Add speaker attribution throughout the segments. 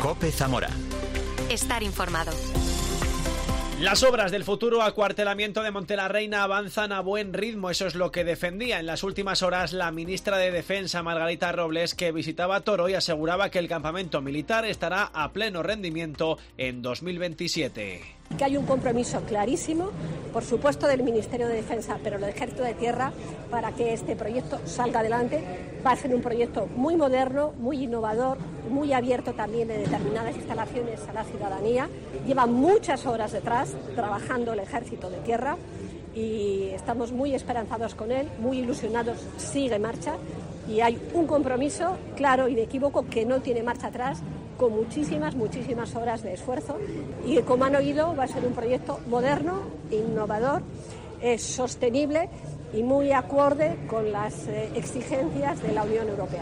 Speaker 1: COPE Zamora.
Speaker 2: Estar informado.
Speaker 3: Las obras del futuro acuartelamiento de Montelarreina avanzan a buen ritmo, eso es lo que defendía en las últimas horas la ministra de Defensa, Margarita Robles, que visitaba Toro y aseguraba que el campamento militar estará a pleno rendimiento en 2027.
Speaker 4: Que hay un compromiso clarísimo, por supuesto, del Ministerio de Defensa, pero del Ejército de Tierra, para que este proyecto salga adelante. Va a ser un proyecto muy moderno, muy innovador, muy abierto también de determinadas instalaciones a la ciudadanía. Lleva muchas horas detrás trabajando el Ejército de Tierra y estamos muy esperanzados con él, muy ilusionados, sigue en marcha y hay un compromiso claro y inequívoco que no tiene marcha atrás, con muchísimas horas de esfuerzo y como han oído va a ser un proyecto moderno, innovador, sostenible y muy acorde con las exigencias de la Unión Europea.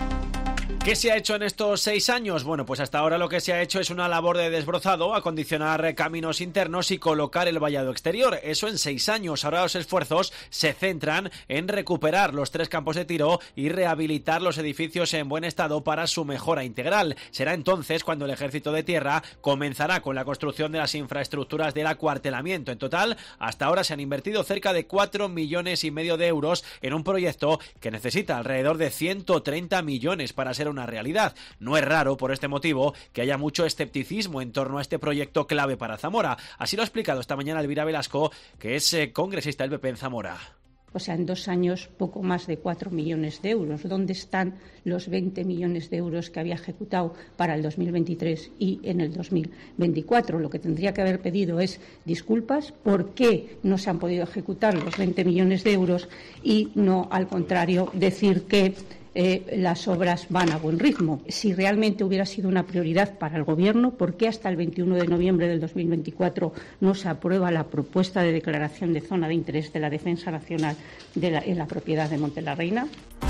Speaker 3: ¿Qué se ha hecho en estos 6 años? Bueno, pues hasta ahora lo que se ha hecho es una labor de desbrozado, acondicionar caminos internos y colocar el vallado exterior. Eso en 6 años. Ahora los esfuerzos se centran en recuperar los 3 campos de tiro y rehabilitar los edificios en buen estado para su mejora integral. Será entonces cuando el Ejército de Tierra comenzará con la construcción de las infraestructuras del acuartelamiento. En total, hasta ahora se han invertido cerca de 4,5 millones de euros en un proyecto que necesita alrededor de 130 millones para ser una realidad. No es raro, por este motivo, que haya mucho escepticismo en torno a este proyecto clave para Zamora. Así lo ha explicado esta mañana Elvira Velasco, que es congresista del PP en Zamora.
Speaker 5: O sea, en 2 años poco más de 4 millones de euros. ¿Dónde están los 20 millones de euros que había ejecutado para el 2023 y en el 2024? Lo que tendría que haber pedido es disculpas. ¿Por qué no se han podido ejecutar los 20 millones de euros y no, al contrario, decir que las obras van a buen ritmo? Si realmente hubiera sido una prioridad para el Gobierno, ¿por qué hasta el 21 de noviembre del 2024 no se aprueba la propuesta de declaración de zona de interés de la defensa nacional en la propiedad de Montelarreina?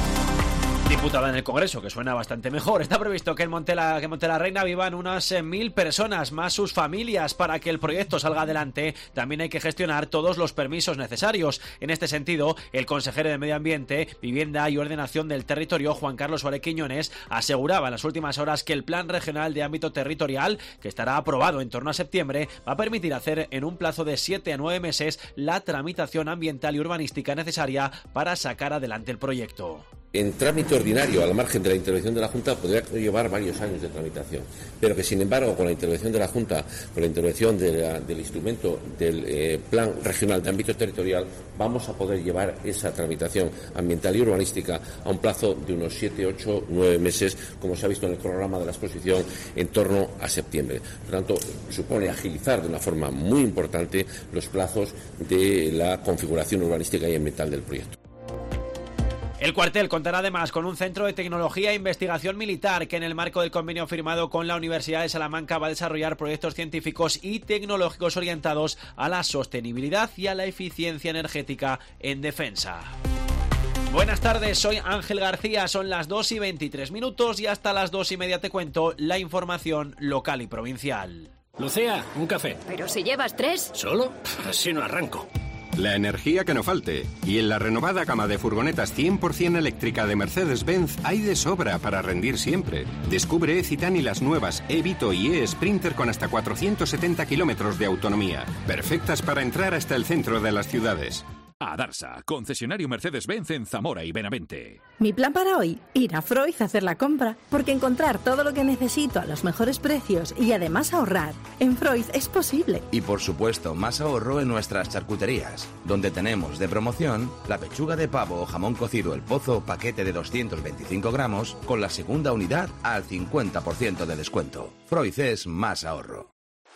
Speaker 3: Diputada en el Congreso, que suena bastante mejor. Está previsto que en Montelarreina vivan unas 1.000 personas, más sus familias. Para que el proyecto salga adelante, también hay que gestionar todos los permisos necesarios. En este sentido, el consejero de Medio Ambiente, Vivienda y Ordenación del Territorio, Juan Carlos Suárez Quiñones, aseguraba en las últimas horas que el Plan Regional de Ámbito Territorial, que estará aprobado en torno a septiembre, va a permitir hacer en un plazo de 7 a 9 meses la tramitación ambiental y urbanística necesaria para sacar adelante el proyecto.
Speaker 6: En trámite ordinario, al margen de la intervención de la Junta, podría llevar varios años de tramitación, pero que sin embargo con la intervención de la Junta, con la intervención del instrumento del Plan Regional de Ámbito Territorial, vamos a poder llevar esa tramitación ambiental y urbanística a un plazo de unos 7, 8, 9 meses, como se ha visto en el programa de la exposición, en torno a septiembre. Por tanto, supone agilizar de una forma muy importante los plazos de la configuración urbanística y ambiental del proyecto.
Speaker 3: El cuartel contará además con un centro de tecnología e investigación militar que en el marco del convenio firmado con la Universidad de Salamanca va a desarrollar proyectos científicos y tecnológicos orientados a la sostenibilidad y a la eficiencia energética en defensa. Buenas tardes, soy Ángel García, son las 2:23 y hasta las 2:30 te cuento la información local y provincial.
Speaker 7: Lucía, un café.
Speaker 2: Pero si llevas 3.
Speaker 7: ¿Solo? Así no arranco.
Speaker 8: La energía que no falte. Y en la renovada gama de furgonetas 100% eléctrica de Mercedes-Benz hay de sobra para rendir siempre. Descubre E-Citan y las nuevas E-Vito y E-Sprinter con hasta 470 kilómetros de autonomía. Perfectas para entrar hasta el centro de las ciudades.
Speaker 1: Adarsa, concesionario Mercedes-Benz en Zamora y Benavente.
Speaker 9: Mi plan para hoy, ir a Freud a hacer la compra, porque encontrar todo lo que necesito a los mejores precios y además ahorrar en Freud es posible.
Speaker 10: Y por supuesto, más ahorro en nuestras charcuterías, donde tenemos de promoción la pechuga de pavo o jamón cocido El Pozo, paquete de 225 gramos, con la segunda unidad al 50% de descuento. Freud es más ahorro.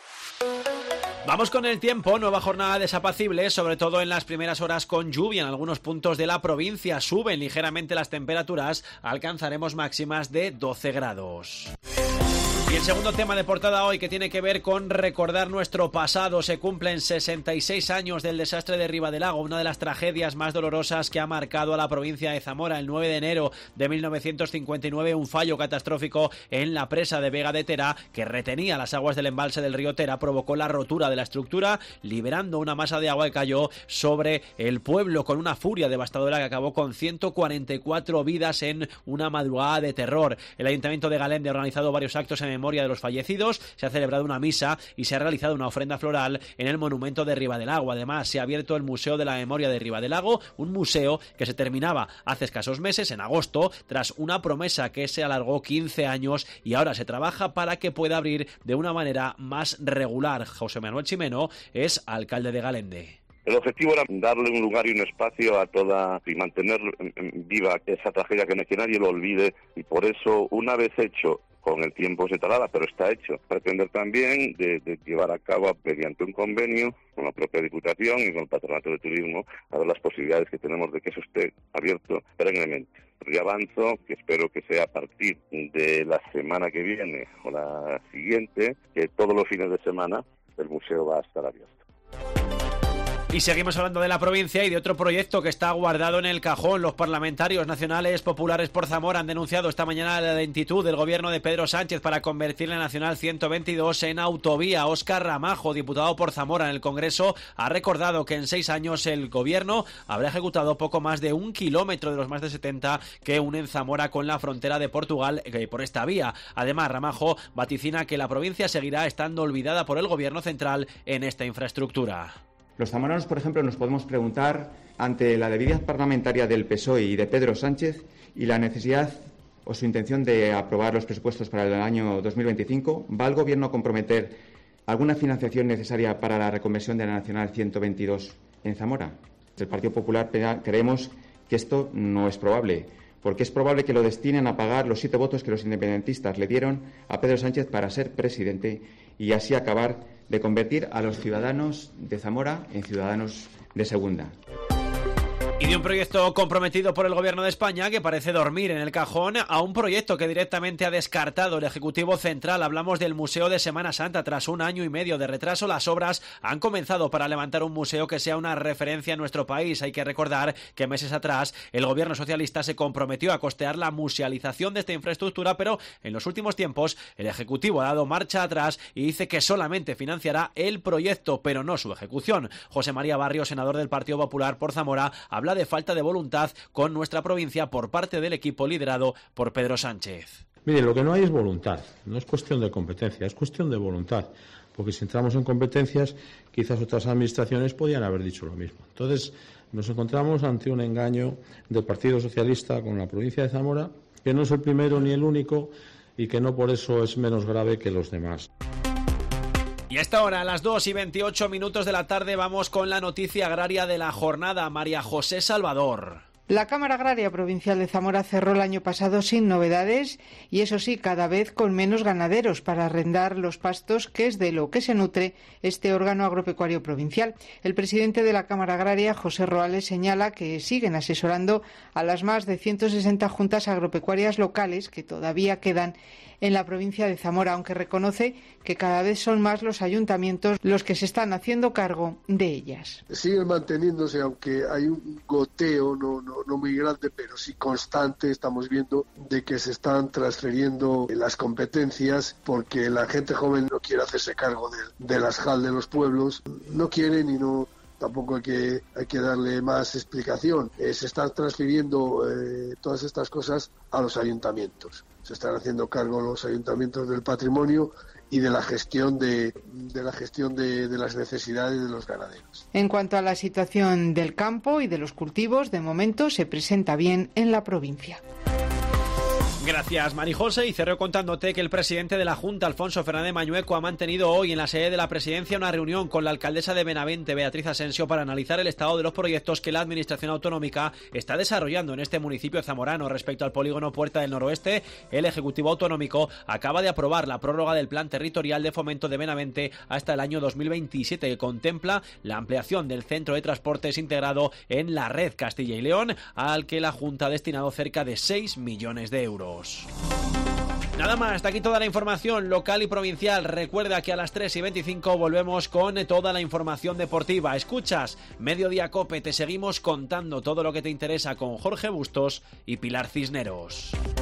Speaker 3: Vamos con el tiempo, nueva jornada desapacible, sobre todo en las primeras horas con lluvia en algunos puntos de la provincia. Suben ligeramente las temperaturas, alcanzaremos máximas de 12 grados. Y el segundo tema de portada hoy, que tiene que ver con recordar nuestro pasado. Se cumplen 66 años del desastre de Ribadelago, una de las tragedias más dolorosas que ha marcado a la provincia de Zamora. El 9 de enero de 1959, un fallo catastrófico en la presa de Vega de Tera, que retenía las aguas del embalse del río Tera, provocó la rotura de la estructura, liberando una masa de agua que cayó sobre el pueblo con una furia devastadora que acabó con 144 vidas en una madrugada de terror. El Ayuntamiento de Galende ha organizado varios actos en memoria de los fallecidos, se ha celebrado una misa y se ha realizado una ofrenda floral en el monumento de Ribadelago. Además, se ha abierto el Museo de la Memoria de Ribadelago, un museo que se terminaba hace escasos meses, en agosto, tras una promesa que se alargó 15 años y ahora se trabaja para que pueda abrir de una manera más regular. José Manuel Chimeno es alcalde de Galende.
Speaker 11: El objetivo era darle un lugar y un espacio a toda y mantener viva esa tragedia, que nadie lo olvide, y por eso, una vez hecho, con el tiempo se tardará, pero está hecho, pretender también de llevar a cabo mediante un convenio con la propia Diputación y con el Patronato de Turismo a ver las posibilidades que tenemos de que eso esté abierto perennemente. Pero ya avanzo, que espero que sea a partir de la semana que viene o la siguiente, que todos los fines de semana el museo va a estar abierto.
Speaker 3: Y seguimos hablando de la provincia y de otro proyecto que está guardado en el cajón. Los parlamentarios nacionales populares por Zamora han denunciado esta mañana la lentitud del gobierno de Pedro Sánchez para convertir la Nacional 122 en autovía. Óscar Ramajo, diputado por Zamora en el Congreso, ha recordado que en 6 años el gobierno habrá ejecutado poco más de 1 kilómetro de los más de 70 que unen Zamora con la frontera de Portugal por esta vía. Además, Ramajo vaticina que la provincia seguirá estando olvidada por el gobierno central en esta infraestructura.
Speaker 12: Los zamoranos, por ejemplo, nos podemos preguntar, ante la debilidad parlamentaria del PSOE y de Pedro Sánchez y la necesidad o su intención de aprobar los presupuestos para el año 2025, ¿va el Gobierno a comprometer alguna financiación necesaria para la reconversión de la Nacional 122 en Zamora? Desde el Partido Popular creemos que esto no es probable, porque es probable que lo destinen a pagar los 7 votos que los independentistas le dieron a Pedro Sánchez para ser presidente y así acabar de convertir a los ciudadanos de Zamora en ciudadanos de segunda.
Speaker 3: Y de un proyecto comprometido por el Gobierno de España que parece dormir en el cajón a un proyecto que directamente ha descartado el Ejecutivo Central. Hablamos del Museo de Semana Santa. Tras 1 año y medio de retraso, las obras han comenzado para levantar un museo que sea una referencia en nuestro país. Hay que recordar que meses atrás el Gobierno socialista se comprometió a costear la musealización de esta infraestructura, pero en los últimos tiempos el Ejecutivo ha dado marcha atrás y dice que solamente financiará el proyecto, pero no su ejecución. José María Barrio, senador del Partido Popular por Zamora, habla de falta de voluntad con nuestra provincia por parte del equipo liderado por Pedro Sánchez.
Speaker 13: Mire, lo que no hay es voluntad, no es cuestión de competencia, es cuestión de voluntad, porque si entramos en competencias, quizás otras administraciones podían haber dicho lo mismo. Entonces, nos encontramos ante un engaño del Partido Socialista con la provincia de Zamora, que no es el primero ni el único y que no por eso es menos grave que los demás.
Speaker 3: Y a esta hora, a las 2:28 de la tarde, vamos con la noticia agraria de la jornada. María José Salvador.
Speaker 14: La Cámara Agraria Provincial de Zamora cerró el año pasado sin novedades y, eso sí, cada vez con menos ganaderos para arrendar los pastos, que es de lo que se nutre este órgano agropecuario provincial. El presidente de la Cámara Agraria, José Roales, señala que siguen asesorando a las más de 160 juntas agropecuarias locales que todavía quedan en la provincia de Zamora, aunque reconoce que cada vez son más los ayuntamientos los que se están haciendo cargo de ellas.
Speaker 15: Siguen manteniéndose, aunque hay un goteo no muy grande, pero sí constante. Estamos viendo de que se están transfiriendo las competencias porque la gente joven no quiere hacerse cargo de las JAL de los pueblos, no quieren y no. Tampoco hay que darle más explicación. Se están transfiriendo todas estas cosas a los ayuntamientos. Se están haciendo cargo los ayuntamientos del patrimonio y de la gestión de las necesidades de los ganaderos.
Speaker 14: En cuanto a la situación del campo y de los cultivos, de momento se presenta bien en la provincia.
Speaker 3: Gracias, Marijose. Y cerró contándote que el presidente de la Junta, Alfonso Fernández Mañueco, ha mantenido hoy en la sede de la presidencia una reunión con la alcaldesa de Benavente, Beatriz Asensio, para analizar el estado de los proyectos que la administración autonómica está desarrollando en este municipio zamorano. Respecto al polígono Puerta del Noroeste, el Ejecutivo Autonómico acaba de aprobar la prórroga del Plan Territorial de Fomento de Benavente hasta el año 2027, que contempla la ampliación del centro de transportes integrado en la red Castilla y León, al que la Junta ha destinado cerca de 6 millones de euros. Nada más, hasta aquí toda la información local y provincial. Recuerda que a las 3:25 volvemos con toda la información deportiva. Escuchas Mediodía Cope, te seguimos contando todo lo que te interesa con Jorge Bustos y Pilar Cisneros.